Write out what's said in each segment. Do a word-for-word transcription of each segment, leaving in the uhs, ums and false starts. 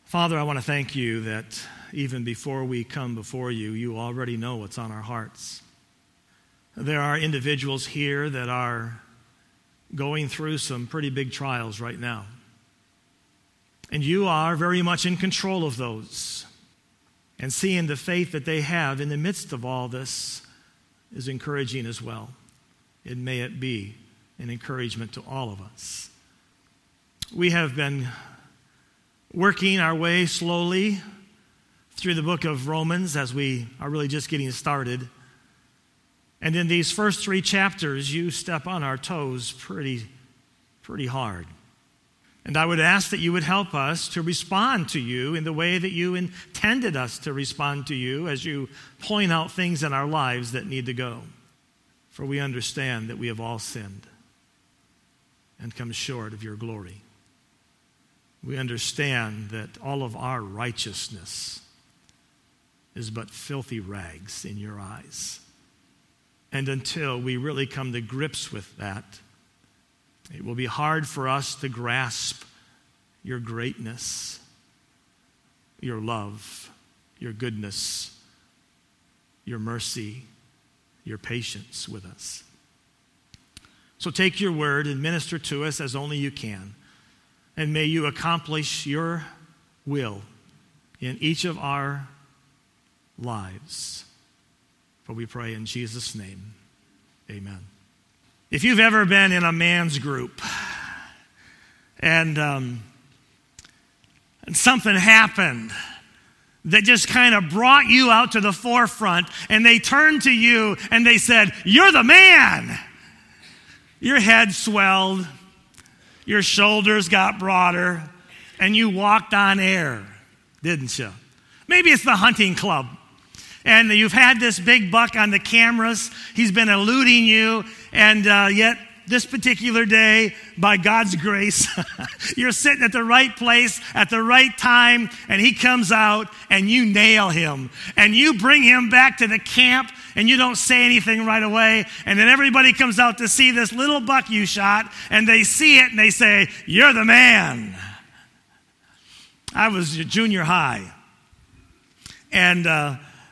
Father, I want to thank you that even before we come before you, you already know what's on our hearts. There are individuals here that are going through some pretty big trials right now. And you are very much in control of those. And seeing the faith that they have in the midst of all this is encouraging as well. And may it be an encouragement to all of us. We have been working our way slowly through the book of Romans as we are really just getting started. And in these first three chapters, you step on our toes pretty, pretty hard. And I would ask that you would help us to respond to you in the way that you intended us to respond to you as you point out things in our lives that need to go. For we understand that we have all sinned and come short of your glory. We understand that all of our righteousness is but filthy rags in your eyes. And until we really come to grips with that, it will be hard for us to grasp your greatness, your love, your goodness, your mercy, your patience with us. So take your word and minister to us as only you can. And may you accomplish your will in each of our lives. For we pray in Jesus' name, amen. If you've ever been in a man's group and, um, and something happened that just kind of brought you out to the forefront and they turned to you and they said, "You're the man." Your head swelled. Your shoulders got broader, and you walked on air, didn't you? Maybe it's the hunting club, and you've had this big buck on the cameras. He's been eluding you, and uh, yet this particular day, by God's grace, you're sitting at the right place at the right time, and he comes out, and you nail him, and you bring him back to the camp, and you don't say anything right away, and then everybody comes out to see this little buck you shot, and they see it, and they say, "You're the man." I was junior high, and uh,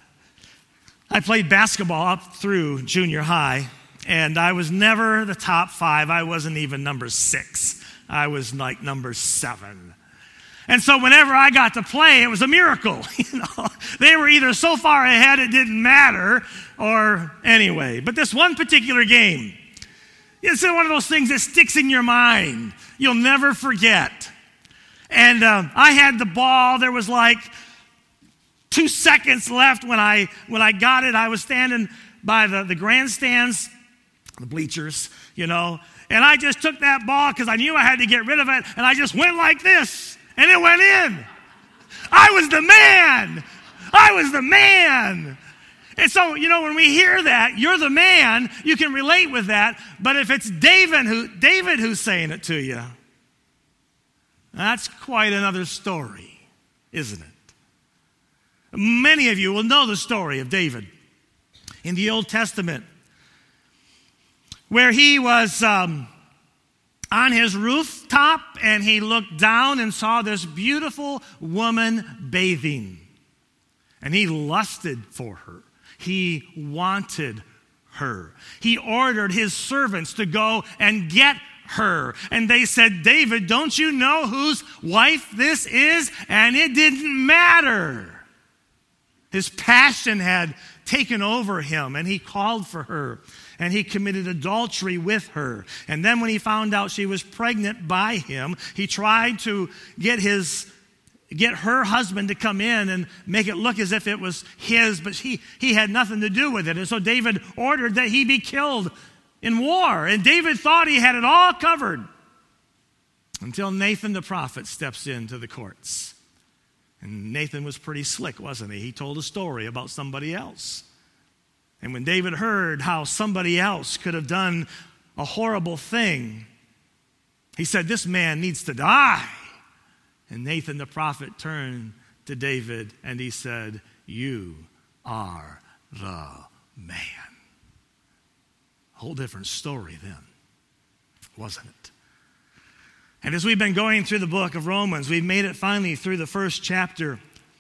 I played basketball up through junior high, and I was never the top five. I wasn't even number six. I was like number seven. And so whenever I got to play, it was a miracle. You know, they were either so far ahead it didn't matter, or anyway. But this one particular game, it's one of those things that sticks in your mind. You'll never forget. And um, I had the ball. There was like two seconds left when I when I got it. I was standing by the, the grandstands, the bleachers, you know, and I just took that ball because I knew I had to get rid of it, and I just went like this, and it went in. I was the man. I was the man. And so, you know, when we hear that, "You're the man," you can relate with that. But if it's David who David who's saying it to you, that's quite another story, isn't it? Many of you will know the story of David in the Old Testament, where he was um, on his rooftop and he looked down and saw this beautiful woman bathing. And he lusted for her. He wanted her. He ordered his servants to go and get her. And they said, "David, don't you know whose wife this is?" And it didn't matter. His passion had taken over him, and he called for her, and he committed adultery with her. And then when he found out she was pregnant by him, he tried to get his get her husband to come in and make it look as if it was his, but he, he had nothing to do with it. And so David ordered that he be killed in war. And David thought he had it all covered until Nathan the prophet steps into the courts. And Nathan was pretty slick, wasn't he? He told a story about somebody else. And when David heard how somebody else could have done a horrible thing, he said, "This man needs to die." And Nathan the prophet turned to David and he said, "You are the man." A whole different story then, wasn't it? And as we've been going through the book of Romans, we've made it finally through the first chapter.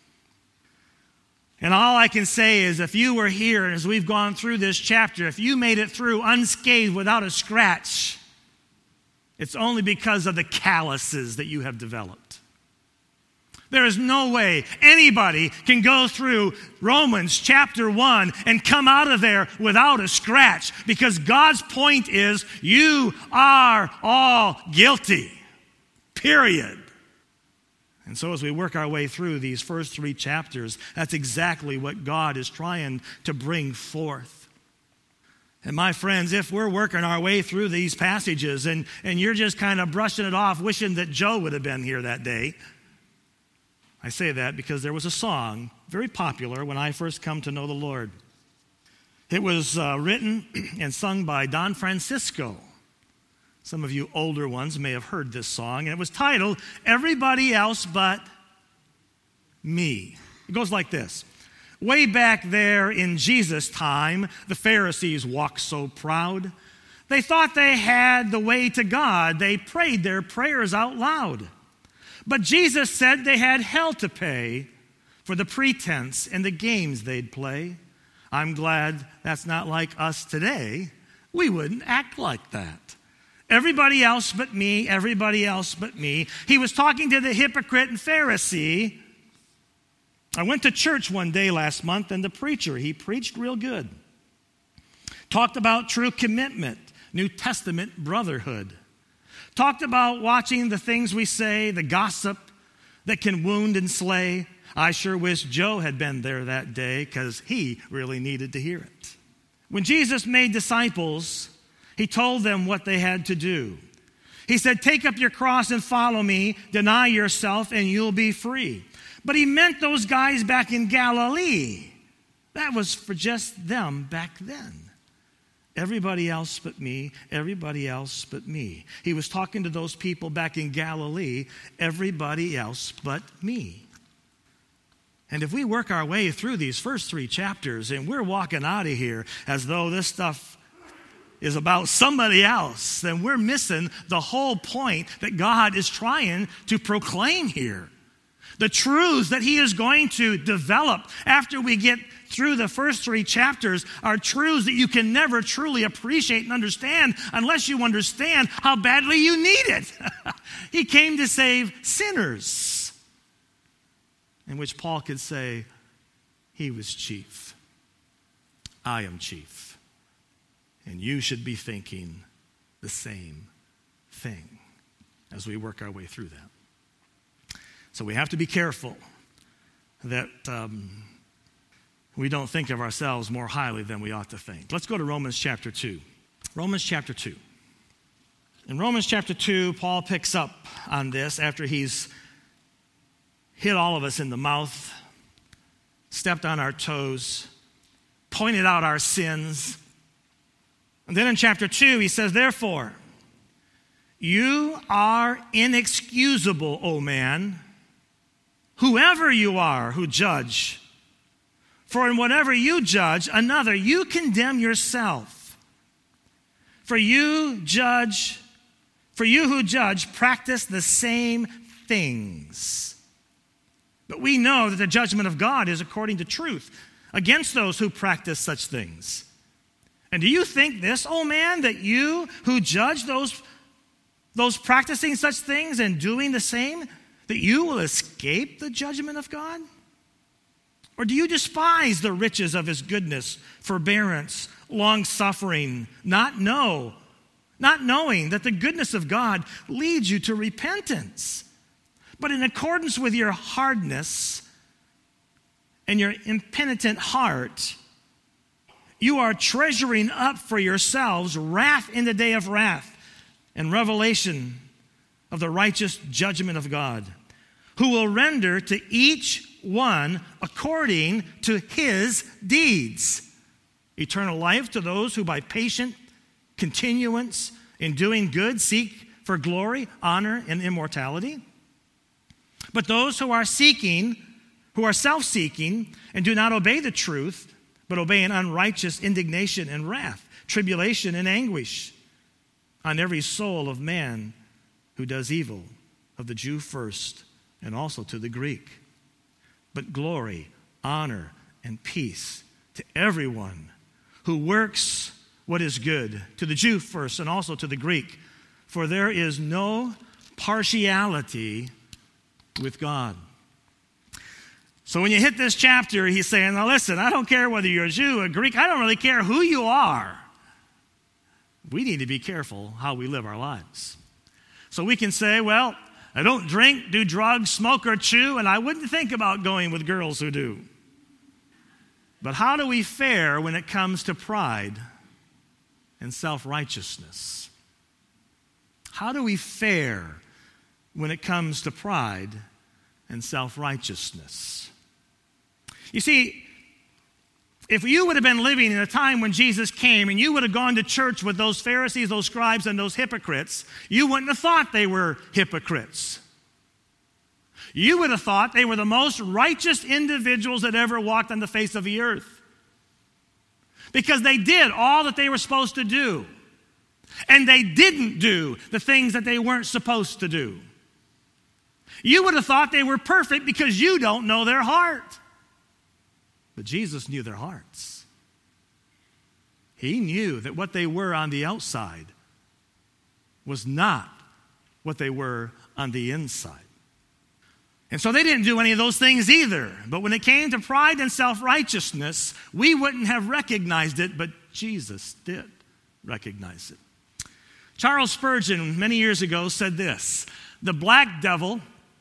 And all I can say is if you were here and as we've gone through this chapter, if you made it through unscathed without a scratch, it's only because of the calluses that you have developed. There is no way anybody can go through Romans chapter one and come out of there without a scratch, because God's point is you are all guilty, period. And so as we work our way through these first three chapters, that's exactly what God is trying to bring forth. And my friends, if we're working our way through these passages and, and you're just kind of brushing it off, wishing that Joe would have been here that day, I say that because there was a song, very popular when I first come to know the Lord. It was uh, written and sung by Don Francisco. Some of you older ones may have heard this song, and it was titled, Everybody Else But Me. It goes like this. Way back there in Jesus' time, the Pharisees walked so proud. They thought they had the way to God. They prayed their prayers out loud. But Jesus said they had hell to pay for the pretense and the games they'd play. I'm glad that's not like us today. We wouldn't act like that. Everybody else but me, everybody else but me. He was talking to the hypocrite and Pharisee. I went to church one day last month, and the preacher, he preached real good. Talked about true commitment, New Testament brotherhood. Talked about watching the things we say, the gossip that can wound and slay. I sure wish Joe had been there that day, because he really needed to hear it. When Jesus made disciples, he told them what they had to do. He said, take up your cross and follow me, deny yourself, and you'll be free. But he meant those guys back in Galilee. That was for just them back then. Everybody else but me, everybody else but me. He was talking to those people back in Galilee, everybody else but me. And if we work our way through these first three chapters and we're walking out of here as though this stuff is about somebody else, then we're missing the whole point that God is trying to proclaim here. The truths that he is going to develop after we get through the first three chapters are truths that you can never truly appreciate and understand unless you understand how badly you need it. He came to save sinners, in which Paul could say, he was chief. I am chief. And you should be thinking the same thing as we work our way through that. So we have to be careful that um, we don't think of ourselves more highly than we ought to think. Let's go to Romans chapter two. Romans chapter two. In Romans chapter two, Paul picks up on this after he's hit all of us in the mouth, stepped on our toes, pointed out our sins. And then in chapter two, he says, therefore, you are inexcusable, O man, whoever you are who judge. For in whatever you judge another, you condemn yourself. For you judge, for you who judge practice the same things. But we know that the judgment of God is according to truth against those who practice such things. And do you think this, oh man, that you who judge those, those practicing such things and doing the same, that you will escape the judgment of God? Or do you despise the riches of his goodness, forbearance, long-suffering, not know, not knowing that the goodness of God leads you to repentance? But in accordance with your hardness and your impenitent heart, you are treasuring up for yourselves wrath in the day of wrath and revelation of the righteous judgment of God, who will render to each one according to his deeds. Eternal life to those who by patient continuance in doing good seek for glory, honor, and immortality. But those who are seeking, who are self-seeking and do not obey the truth, but obey an unrighteous indignation and wrath, tribulation and anguish on every soul of man who does evil, of the Jew first, and also to the Greek. But glory, honor, and peace to everyone who works what is good, to the Jew first, and also to the Greek. For there is no partiality with God. So when you hit this chapter, he's saying, now listen, I don't care whether you're a Jew, a Greek, I don't really care who you are. We need to be careful how we live our lives. So we can say, well, I don't drink, do drugs, smoke, or chew, and I wouldn't think about going with girls who do. But how do we fare when it comes to pride and self-righteousness? How do we fare when it comes to pride and self-righteousness? You see, if you would have been living in a time when Jesus came and you would have gone to church with those Pharisees, those scribes, and those hypocrites, you wouldn't have thought they were hypocrites. You would have thought they were the most righteous individuals that ever walked on the face of the earth. Because they did all that they were supposed to do. And they didn't do the things that they weren't supposed to do. You would have thought they were perfect because you don't know their heart. But Jesus knew their hearts. He knew that what they were on the outside was not what they were on the inside. And so they didn't do any of those things either. But when it came to pride and self-righteousness, we wouldn't have recognized it, but Jesus did recognize it. Charles Spurgeon, many years ago, said this: the black devil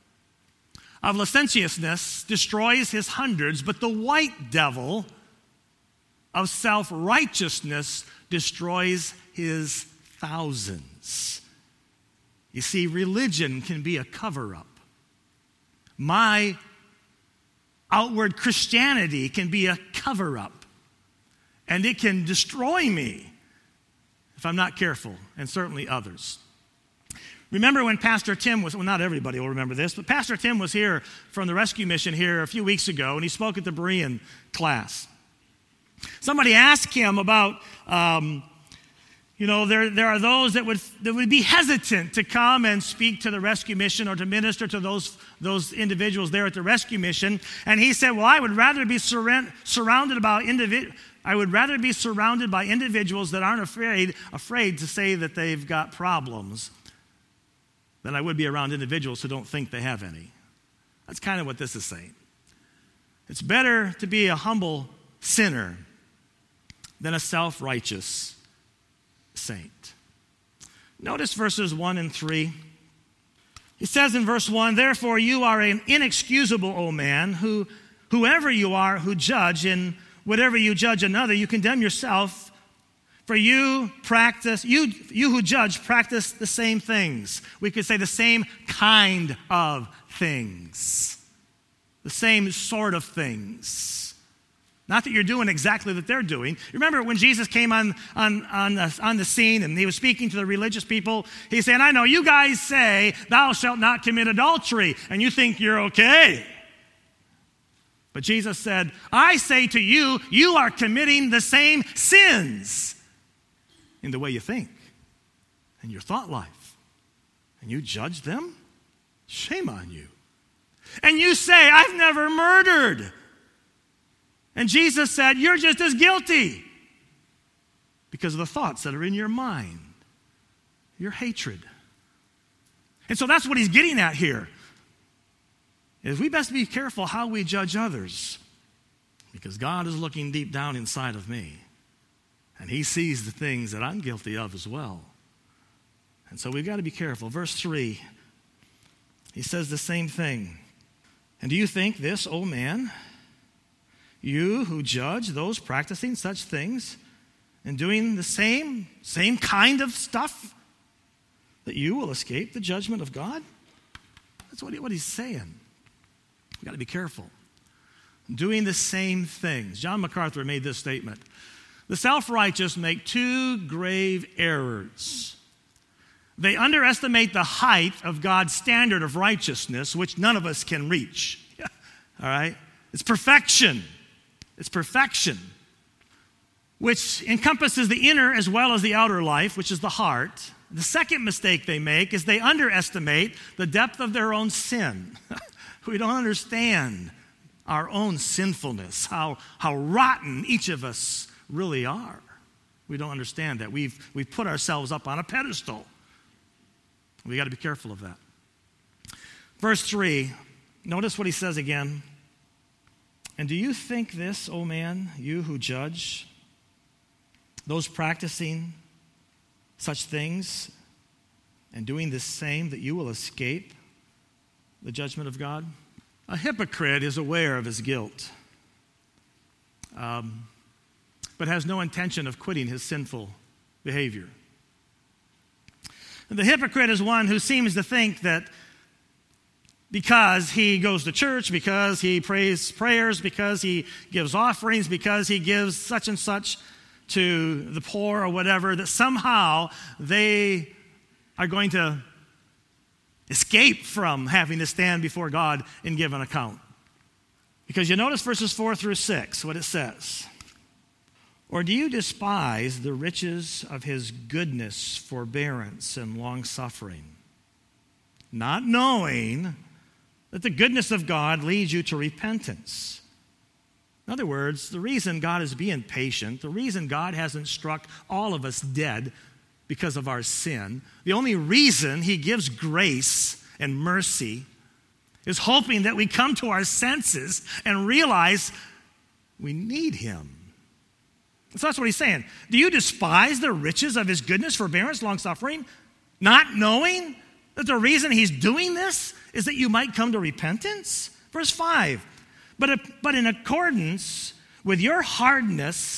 of licentiousness destroys his hundreds, but the white devil of self-righteousness destroys his thousands. You see, religion can be a cover-up. My outward Christianity can be a cover-up, and it can destroy me if I'm not careful, and certainly others. Remember when Pastor Tim was, well, not everybody will remember this, but Pastor Tim was here from the rescue mission here a few weeks ago, and he spoke at the Berean class. Somebody asked him about, um, you know, there, there are those that would, that would be hesitant to come and speak to the rescue mission or to minister to those, those individuals there at the rescue mission. And he said, well, I would rather be surra- surrounded about individ- I would rather be surrounded by individuals that aren't afraid, afraid to say that they've got problems than I would be around individuals who don't think they have any. That's kind of what this is saying. It's better to be a humble sinner than a self-righteous saint. Notice verses one and three. He says in verse one, therefore you are an inexcusable, O man, who whoever you are who judge, and whatever you judge another, you condemn yourself. For you practice, you, you who judge practice the same things. We could say the same kind of things. The same sort of things. Not that you're doing exactly what they're doing. Remember when Jesus came on, on, on, the, on the scene and he was speaking to the religious people, he said, I know you guys say, thou shalt not commit adultery, and you think you're okay. But Jesus said, I say to you, you are committing the same sins in the way you think and your thought life. And you judge them? Shame on you. And you say, I've never murdered. And Jesus said, you're just as guilty because of the thoughts that are in your mind, your hatred. And so that's what he's getting at here. Is we best be careful how we judge others, because God is looking deep down inside of me, and he sees the things that I'm guilty of as well. And so we've got to be careful. Verse three, he says the same thing. And do you think this, O man, you who judge those practicing such things and doing the same, same kind of stuff, that you will escape the judgment of God? That's what, he, what he's saying. We've got to be careful. Doing the same things. John MacArthur made this statement. The self-righteous make two grave errors. They underestimate the height of God's standard of righteousness, which none of us can reach. All right? It's perfection. It's perfection, which encompasses the inner as well as the outer life, which is the heart. the second mistake they make is they underestimate the depth of their own sin. We don't understand our own sinfulness, how, how rotten each of us really are. We don't understand that. We've, we've put ourselves up on a pedestal. We got to be careful of that. Verse three, notice what he says again. And do you think this, O man, you who judge, those practicing such things and doing the same, that you will escape the judgment of God? A hypocrite is aware of his guilt, um, but has no intention of quitting his sinful behavior. And the hypocrite is one who seems to think that because he goes to church, because he prays prayers, because he gives offerings, because he gives such and such to the poor or whatever, that somehow they are going to escape from having to stand before God and give an account. Because you notice verses four through six, what it says. Or do you despise the riches of his goodness, forbearance, and long-suffering, not knowing that the goodness of God leads you to repentance? In other words, the reason God is being patient, the reason God hasn't struck all of us dead because of our sin, the only reason he gives grace and mercy is hoping that we come to our senses and realize we need him. So that's what he's saying. Do you despise the riches of his goodness, forbearance, long-suffering, not knowing that the reason he's doing this is that you might come to repentance? Verse five, but, but in accordance with your hardness,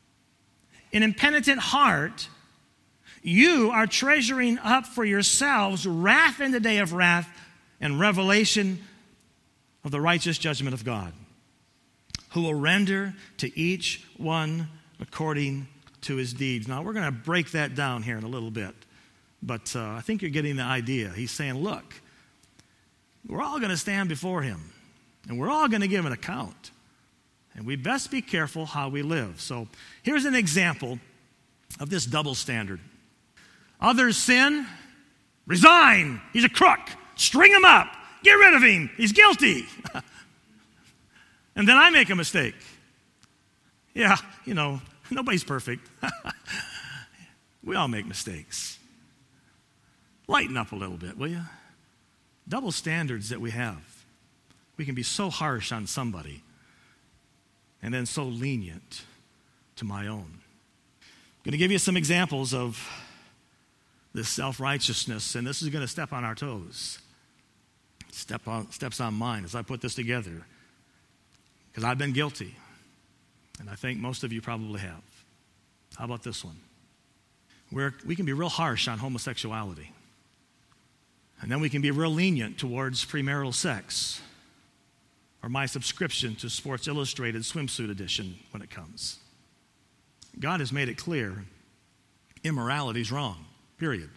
an impenitent heart, you are treasuring up for yourselves wrath in the day of wrath and revelation of the righteous judgment of God, who will render to each one according to his deeds. Now, we're going to break that down here in a little bit, but uh, I think you're getting the idea. He's saying, look, we're all going to stand before him, and we're all going to give an account, and we best be careful how we live. So here's an example of this double standard. Others sin, resign, he's a crook, string him up, get rid of him, he's guilty. And then I make a mistake. Yeah, you know, nobody's perfect. We all make mistakes. Lighten up a little bit, will you? Double standards that we have. We can be so harsh on somebody and then so lenient to my own. I'm going to give you some examples of this self-righteousness, and this is going to step on our toes. Step on, steps on mine as I put this together, because I've been guilty. And I think most of you probably have. How about this one? Where we can be real harsh on homosexuality. And then we can be real lenient towards premarital sex, or my subscription to Sports Illustrated swimsuit edition when it comes. God has made it clear, immorality is wrong, period.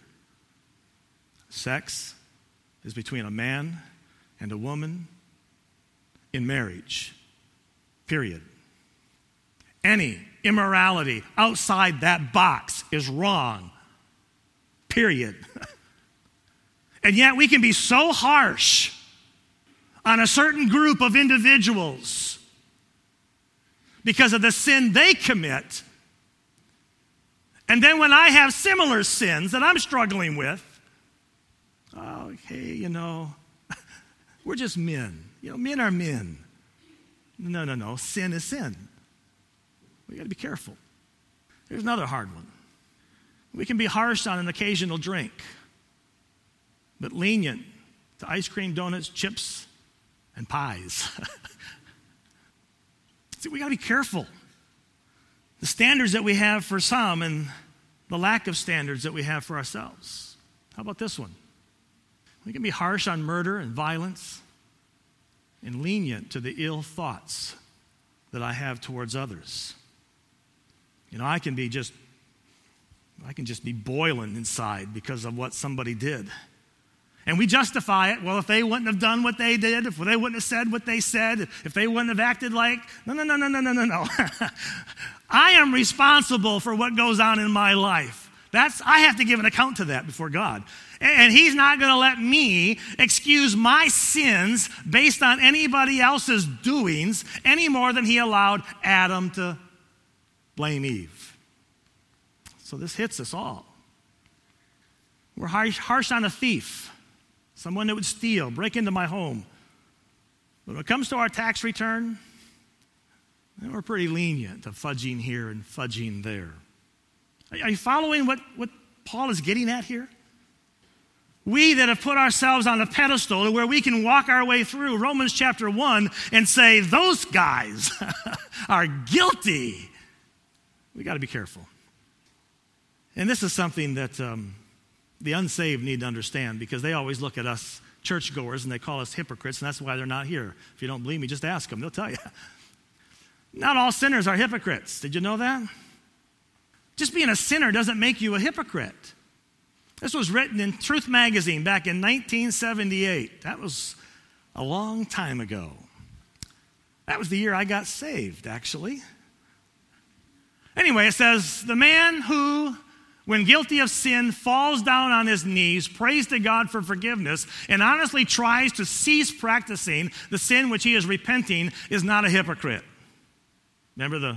Sex is between a man and a woman in marriage, period. Any immorality outside that box is wrong, period. And yet we can be so harsh on a certain group of individuals because of the sin they commit. And then when I have similar sins that I'm struggling with, oh, hey, you know, we're just men. You know, men are men. No, no, no. Sin is sin. We got to be careful. Here's another hard one. We can be harsh on an occasional drink, but lenient to ice cream, donuts, chips, and pies. See, we got to be careful. The standards that we have for some and the lack of standards that we have for ourselves. How about this one? We can be harsh on murder and violence and lenient to the ill thoughts that I have towards others. You know, I can be just, I can just be boiling inside because of what somebody did. And we justify it. Well, if they wouldn't have done what they did, if they wouldn't have said what they said, if they wouldn't have acted like, no, no, no, no, no, no, no, no. I am responsible for what goes on in my life. That's I have to give an account to that before God. And he's not going to let me excuse my sins based on anybody else's doings any more than he allowed Adam to blame Eve. So this hits us all. We're harsh, harsh on a thief, someone that would steal, break into my home. But when it comes to our tax return, we're pretty lenient to fudging here and fudging there. Are you following what, what Paul is getting at here? We that have put ourselves on a pedestal to where we can walk our way through Romans chapter one and say, those guys are guilty. We got to be careful. And this is something that um, the unsaved need to understand, because they always look at us churchgoers and they call us hypocrites, and that's why they're not here. If you don't believe me, just ask them. They'll tell you. Not all sinners are hypocrites. Did you know that? Just being a sinner doesn't make you a hypocrite. This was written in Truth Magazine back in nineteen seventy-eight. That was a long time ago. That was the year I got saved, actually. Anyway, it says, the man who, when guilty of sin, falls down on his knees, prays to God for forgiveness, and honestly tries to cease practicing the sin which he is repenting, is not a hypocrite. Remember the,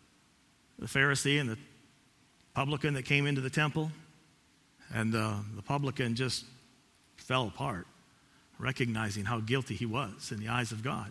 the Pharisee and the publican that came into the temple? And uh, the publican just fell apart, recognizing how guilty he was in the eyes of God.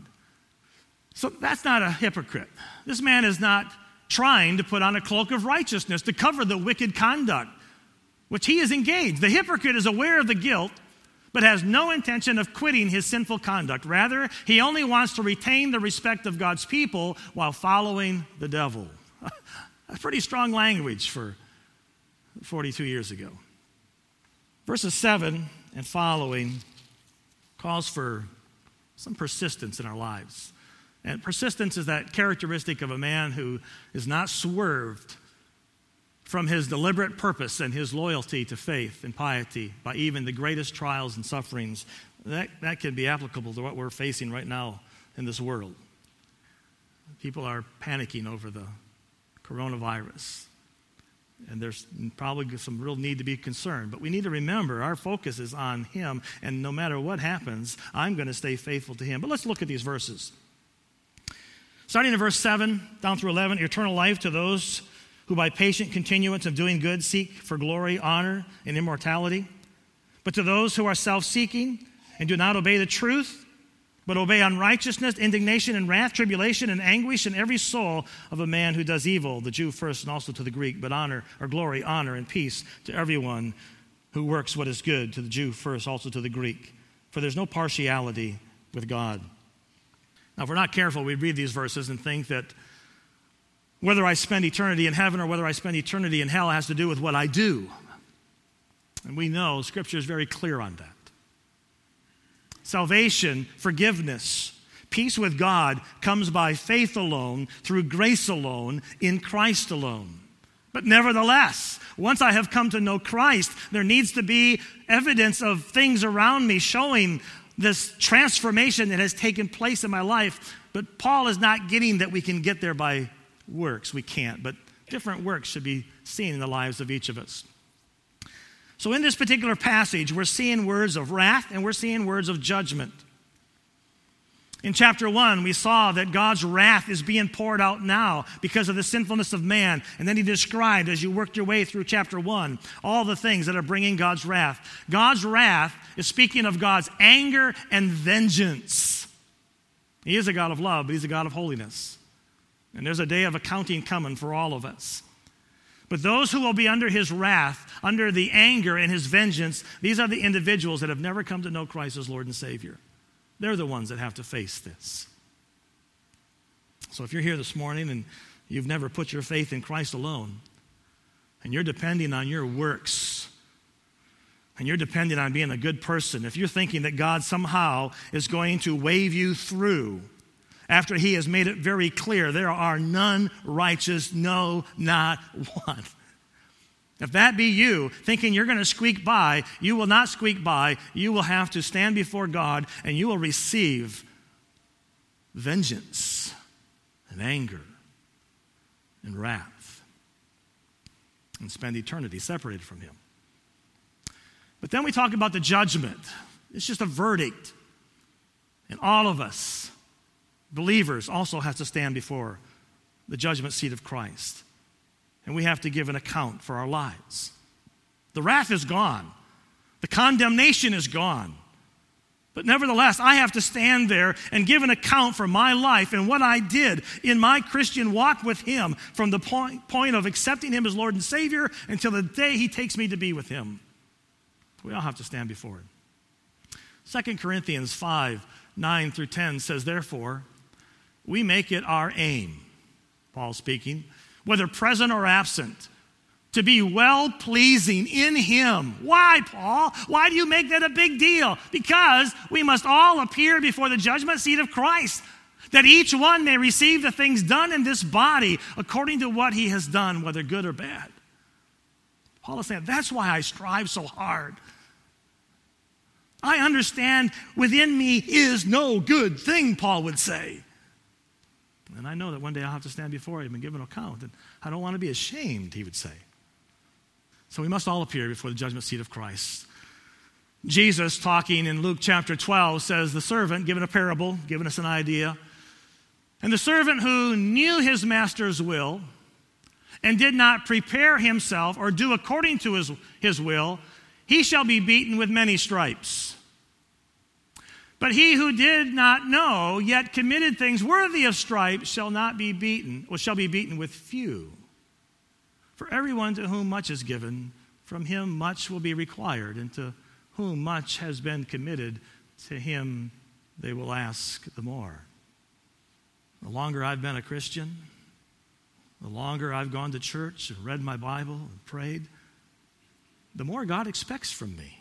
So that's not a hypocrite. This man is not trying to put on a cloak of righteousness to cover the wicked conduct which he is engaged. The hypocrite is aware of the guilt, but has no intention of quitting his sinful conduct. Rather, he only wants to retain the respect of God's people while following the devil. That's pretty strong language for forty-two years ago. Verses seven and following calls for some persistence in our lives. And persistence is that characteristic of a man who is not swerved from his deliberate purpose and his loyalty to faith and piety by even the greatest trials and sufferings. That, that can be applicable to what we're facing right now in this world. People are panicking over the coronavirus. And there's probably some real need to be concerned. But we need to remember our focus is on him. And no matter what happens, I'm going to stay faithful to him. But let's look at these verses. Starting in verse seven down through eleven, eternal life to those who by patient continuance of doing good seek for glory, honor, and immortality. But to those who are self-seeking and do not obey the truth, but obey unrighteousness, indignation, and wrath, tribulation, and anguish in every soul of a man who does evil, the Jew first and also to the Greek, but honor, or glory, honor, and peace to everyone who works what is good, to the Jew first, also to the Greek. For there's no partiality with God. Now, if we're not careful, we read these verses and think that whether I spend eternity in heaven or whether I spend eternity in hell has to do with what I do. And we know Scripture is very clear on that. Salvation, forgiveness, peace with God comes by faith alone, through grace alone, in Christ alone. But nevertheless, once I have come to know Christ, there needs to be evidence of things around me showing this transformation that has taken place in my life. But Paul is not getting that we can get there by works. We can't, but different works should be seen in the lives of each of us. So in this particular passage, we're seeing words of wrath and we're seeing words of judgment. In chapter one, we saw that God's wrath is being poured out now because of the sinfulness of man. And then he described, as you worked your way through chapter one, all the things that are bringing God's wrath. God's wrath is speaking of God's anger and vengeance. He is a God of love, but he's a God of holiness. And there's a day of accounting coming for all of us. But those who will be under his wrath, under the anger and his vengeance, these are the individuals that have never come to know Christ as Lord and Savior. They're the ones that have to face this. So if you're here this morning and you've never put your faith in Christ alone, and you're depending on your works, and you're depending on being a good person, if you're thinking that God somehow is going to wave you through after he has made it very clear there are none righteous, no, not one. If that be you, thinking you're going to squeak by, you will not squeak by. You will have to stand before God and you will receive vengeance and anger and wrath. and spend eternity separated from him. But then we talk about the judgment. It's just a verdict. And all of us, believers, also have to stand before the judgment seat of Christ. And we have to give an account for our lives. The wrath is gone. The condemnation is gone. But nevertheless, I have to stand there and give an account for my life and what I did in my Christian walk with him from the point, point of accepting him as Lord and Savior until the day he takes me to be with him. We all have to stand before him. Second Corinthians five, nine through ten says, therefore, we make it our aim, Paul speaking, whether present or absent, to be well-pleasing in him. Why, Paul? Why do you make that a big deal? Because we must all appear before the judgment seat of Christ, that each one may receive the things done in this body according to what he has done, whether good or bad. Paul is saying, that's why I strive so hard. I understand within me is no good thing, Paul would say. And I know that one day I'll have to stand before him and give an account. And I don't want to be ashamed, he would say. So we must all appear before the judgment seat of Christ. Jesus, talking in Luke chapter twelve, says the servant, given a parable, giving us an idea, and the servant who knew his master's will and did not prepare himself or do according to his, his will, he shall be beaten with many stripes. But he who did not know, yet committed things worthy of stripes, shall not be beaten, or shall be beaten with few. For everyone to whom much is given, from him much will be required, and to whom much has been committed, to him they will ask the more. The longer I've been a Christian, the longer I've gone to church and read my Bible and prayed, the more God expects from me.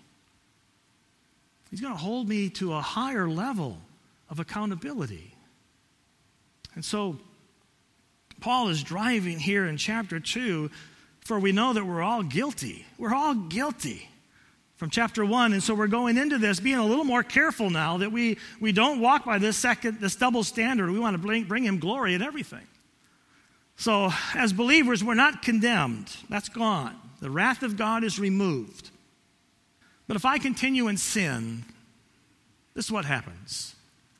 He's going to hold me to a higher level of accountability. And so, Paul is driving here in chapter two, for we know that we're all guilty. We're all guilty from chapter one. And so we're going into this being a little more careful now that we, we don't walk by this second, this double standard. We want to bring, bring him glory in everything. So as believers, we're not condemned. That's gone. The wrath of God is removed. But if I continue in sin, this is what happens.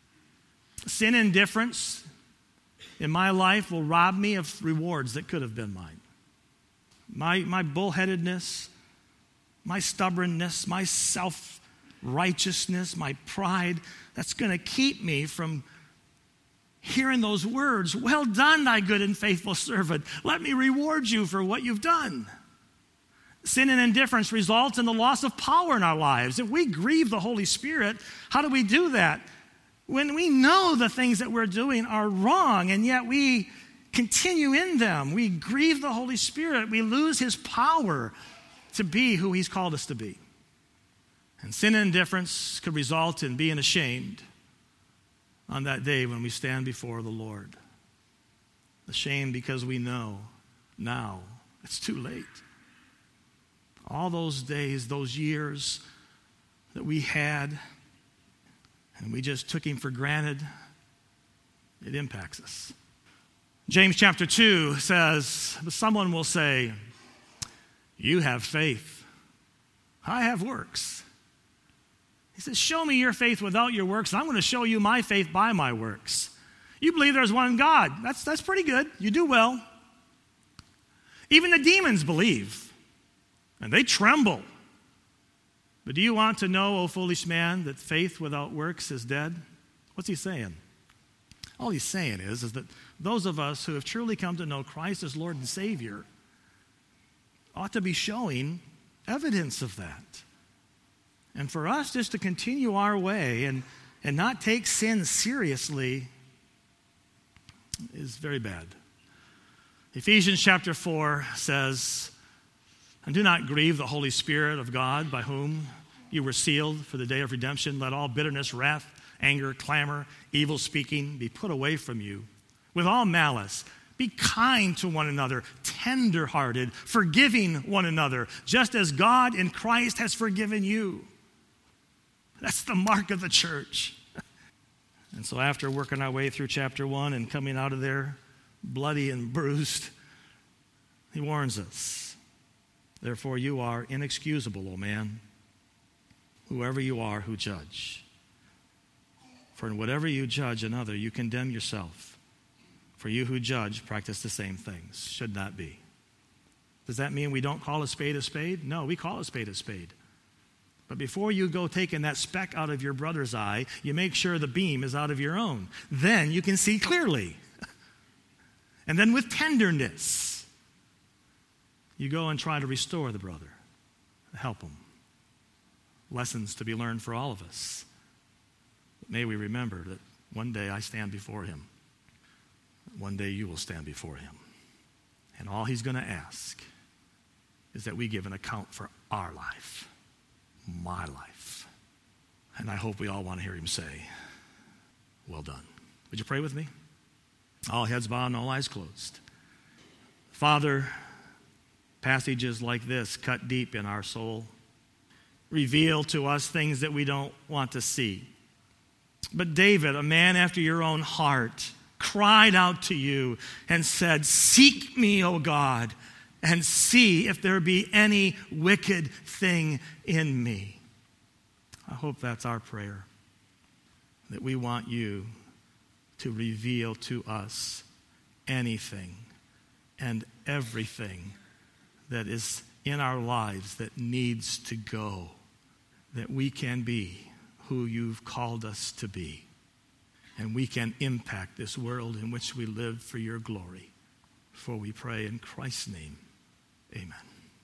Sin indifference in my life will rob me of rewards that could have been mine. My, my bullheadedness, my stubbornness, my self-righteousness, my pride, that's going to keep me from hearing those words, well done, thy good and faithful servant. Let me reward you for what you've done. Sin and indifference results in the loss of power in our lives. If we grieve the Holy Spirit, how do we do that? When we know the things that we're doing are wrong, and yet we continue in them, we grieve the Holy Spirit, we lose his power to be who he's called us to be. And sin and indifference could result in being ashamed on that day when we stand before the Lord. Ashamed because we know now it's too late. All those days, those years that we had, and we just took him for granted, it impacts us. James chapter two says, but someone will say, you have faith. I have works. He says, show me your faith without your works, and I'm going to show you my faith by my works. You believe there's one God. That's, that's pretty good. You do well. Even the demons believe, and they tremble. But do you want to know, O foolish man, that faith without works is dead? What's he saying? All he's saying is, is that those of us who have truly come to know Christ as Lord and Savior ought to be showing evidence of that. And for us just to continue our way and, and not take sin seriously is very bad. Ephesians chapter four says, and do not grieve the Holy Spirit of God, by whom you were sealed for the day of redemption. Let all bitterness, wrath, anger, clamor, evil speaking be put away from you. With all malice, be kind to one another, tender-hearted, forgiving one another, just as God in Christ has forgiven you. That's the mark of the church. And so after working our way through chapter one and coming out of there bloody and bruised, he warns us. Therefore you are inexcusable, O man, whoever you are who judge. For in whatever you judge another, you condemn yourself. For you who judge practice the same things. Should not be. Does that mean we don't call a spade a spade? No, we call a spade a spade. But before you go taking that speck out of your brother's eye, you make sure the beam is out of your own. Then you can see clearly. And then with tenderness, you go and try to restore the brother, help him. Lessons to be learned for all of us. But may we remember that one day I stand before him. One day you will stand before him. And all he's going to ask is that we give an account for our life. My life. And I hope we all want to hear him say, well done. Would you pray with me? All heads bowed and all eyes closed. Father, passages like this cut deep in our soul. Reveal to us things that we don't want to see. But David, a man after your own heart, cried out to you and said, seek me, O God, and see if there be any wicked thing in me. I hope that's our prayer, that we want you to reveal to us anything and everything that is in our lives that needs to go, that we can be who you've called us to be, and we can impact this world in which we live for your glory. For we pray in Christ's name. Amen.